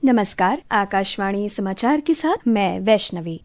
नमस्कार, आकाशवाणी समाचार के साथ मैं वैष्णवी।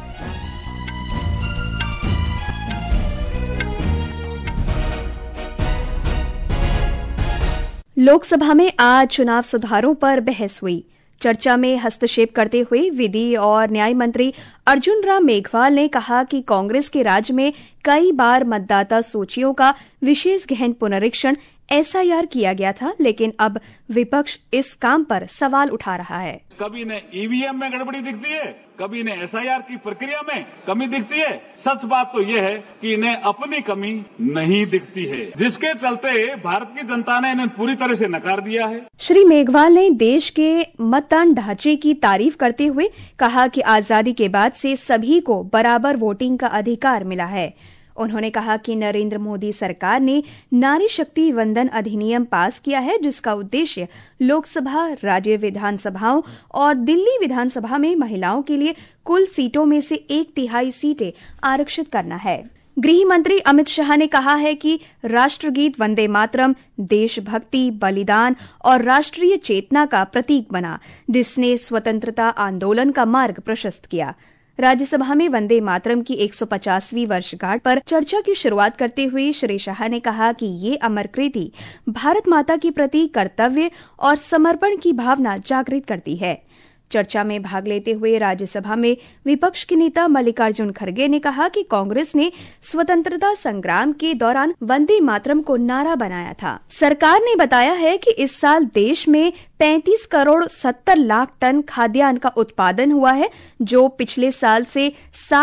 लोकसभा में आज चुनाव सुधारों पर बहस हुई। चर्चा में हस्तक्षेप करते हुए विधि और न्याय मंत्री अर्जुन राम मेघवाल ने कहा कि कांग्रेस के राज में कई बार मतदाता सूचियों का विशेष गहन पुनरीक्षण एसआईआर किया गया था, लेकिन अब विपक्ष इस काम पर सवाल उठा रहा है। कभी ने ईवीएम में गड़बड़ी दिखती है, कभी ने एसआईआर की प्रक्रिया में कमी दिखती है। सच बात तो यह है कि इन्हें अपनी कमी नहीं दिखती है, जिसके चलते भारत की जनता ने इन्हें पूरी तरह से नकार दिया है। श्री मेघवाल ने देश के मतदान ढांचे की तारीफ करते हुए कहा कि आजादी के बाद से सभी को बराबर वोटिंग का अधिकार मिला है। उन्होंने कहा कि नरेंद्र मोदी सरकार ने नारी शक्ति वंदन अधिनियम पास किया है, जिसका उद्देश्य लोकसभा, राज्य विधानसभाओं और दिल्ली विधानसभा में महिलाओं के लिए कुल सीटों में से 1/3 सीटें आरक्षित करना है। गृह मंत्री अमित शाह ने कहा है कि राष्ट्रगीत वंदे मातरम देशभक्ति, बलिदान और राष्ट्रीय चेतना का प्रतीक बना, जिसने स्वतंत्रता आंदोलन का मार्ग प्रशस्त किया। राज्यसभा में वंदे मातरम की 150वीं वर्षगांठ पर चर्चा की शुरुआत करते हुए श्री शाह ने कहा कि ये अमर कृति भारत माता के प्रति कर्तव्य और समर्पण की भावना जागृत करती है। चर्चा में भाग लेते हुए राज्यसभा में विपक्ष के नेता मल्लिकार्जुन खड़गे ने कहा कि कांग्रेस ने स्वतंत्रता संग्राम के दौरान वंदे मातरम को नारा बनाया था। सरकार ने बताया है कि इस साल देश में 35 करोड़ 70 लाख टन खाद्यान्न का उत्पादन हुआ है, जो पिछले साल से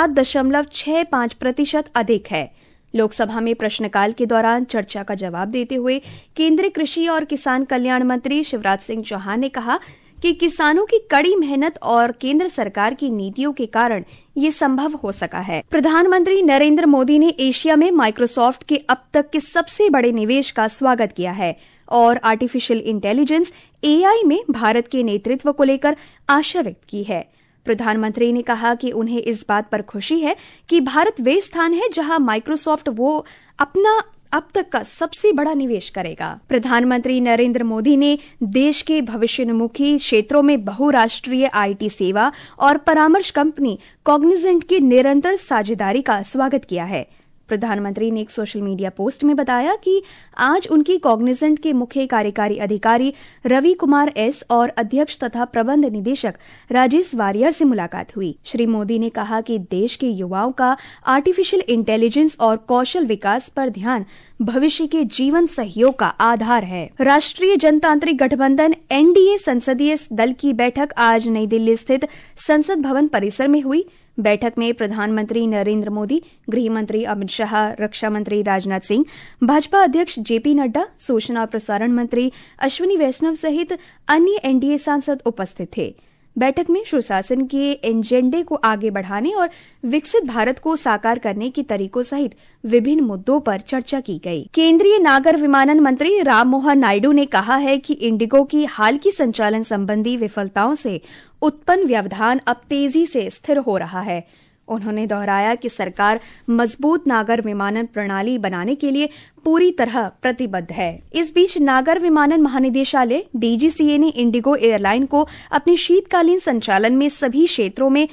7.65% अधिक है। लोकसभा में प्रश्नकाल के दौरान चर्चा का जवाब देते हुए केंद्रीय कृषि और किसान कल्याण मंत्री शिवराज सिंह चौहान ने कहा कि किसानों की कड़ी मेहनत और केंद्र सरकार की नीतियों के कारण ये संभव हो सका है। प्रधानमंत्री नरेंद्र मोदी ने एशिया में माइक्रोसॉफ्ट के अब तक के सबसे बड़े निवेश का स्वागत किया है और आर्टिफिशियल इंटेलिजेंस एआई में भारत के नेतृत्व को लेकर आशा व्यक्त की है। प्रधानमंत्री ने कहा कि उन्हें इस बात पर खुशी है कि भारत वे स्थान है जहां माइक्रोसॉफ्ट वो अपना अब तक का सबसे बड़ा निवेश करेगा। प्रधानमंत्री नरेंद्र मोदी ने देश के भविष्योन्मुखी क्षेत्रों में बहुराष्ट्रीय आईटी सेवा और परामर्श कंपनी कॉग्निजेंट की निरंतर साझेदारी का स्वागत किया है। प्रधानमंत्री ने एक सोशल मीडिया पोस्ट में बताया कि आज उनकी कॉग्निजेंट के मुख्य कार्यकारी अधिकारी रवि कुमार एस और अध्यक्ष तथा प्रबंध निदेशक राजेश वारियर से मुलाकात हुई। श्री मोदी ने कहा कि देश के युवाओं का आर्टिफिशियल इंटेलिजेंस और कौशल विकास पर ध्यान भविष्य के जीवन सहयोग का आधार है। राष्ट्रीय जनतांत्रिक गठबंधन एनडीए संसदीय दल की बैठक आज नई दिल्ली स्थित संसद भवन परिसर में हुई। बैठक में प्रधानमंत्री नरेंद्र मोदी, गृह मंत्री अमित शाह, रक्षा मंत्री राजनाथ सिंह, भाजपा अध्यक्ष जेपी नड्डा, सूचना और प्रसारण मंत्री अश्विनी वैष्णव सहित अन्य एनडीए सांसद उपस्थित थे। बैठक में सुशासन के एजेंडे को आगे बढ़ाने और विकसित भारत को साकार करने के तरीकों सहित विभिन्न मुद्दों पर चर्चा की गई। केंद्रीय नागर विमानन मंत्री राममोहन नायडू ने कहा है कि इंडिगो की हाल की संचालन संबंधी विफलताओं से उत्पन्न व्यवधान अब तेजी से स्थिर हो रहा है। उन्होंने दोहराया कि सरकार मजबूत नागर विमानन प्रणाली बनाने के लिए पूरी तरह प्रतिबद्ध है। इस बीच नागर विमानन महानिदेशालय डीजीसीए ने इंडिगो एयरलाइन को अपने शीतकालीन संचालन में सभी क्षेत्रों में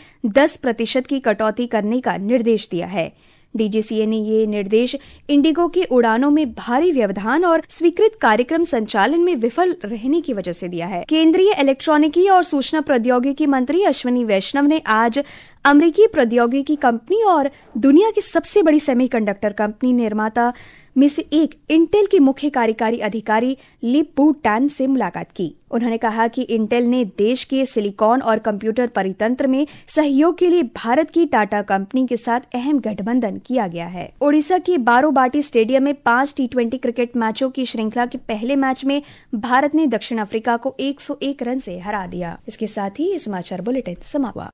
10% की कटौती करने का निर्देश दिया है। डीजीसीए ने ये निर्देश इंडिगो की उड़ानों में भारी व्यवधान और स्वीकृत कार्यक्रम संचालन में विफल रहने की वजह से दिया है। केंद्रीय इलेक्ट्रॉनिकी और सूचना प्रौद्योगिकी मंत्री अश्विनी वैष्णव ने आज अमेरिकी प्रौद्योगिकी कंपनी और दुनिया की सबसे बड़ी सेमीकंडक्टर कंपनी निर्माता में से एक इंटेल के मुख्य कार्यकारी अधिकारी लिप बू टैन से मुलाकात की। उन्होंने कहा कि इंटेल ने देश के सिलिकॉन और कंप्यूटर परितंत्र में सहयोग के लिए भारत की टाटा कंपनी के साथ अहम गठबंधन किया गया है। ओडिशा के बारोबाटी स्टेडियम में 5 T20 क्रिकेट मैचों की श्रृंखला के पहले मैच में भारत ने दक्षिण अफ्रीका को 101 रन से हरा दिया। इसके साथ ही समाचार बुलेटिन समाप्त हुआ।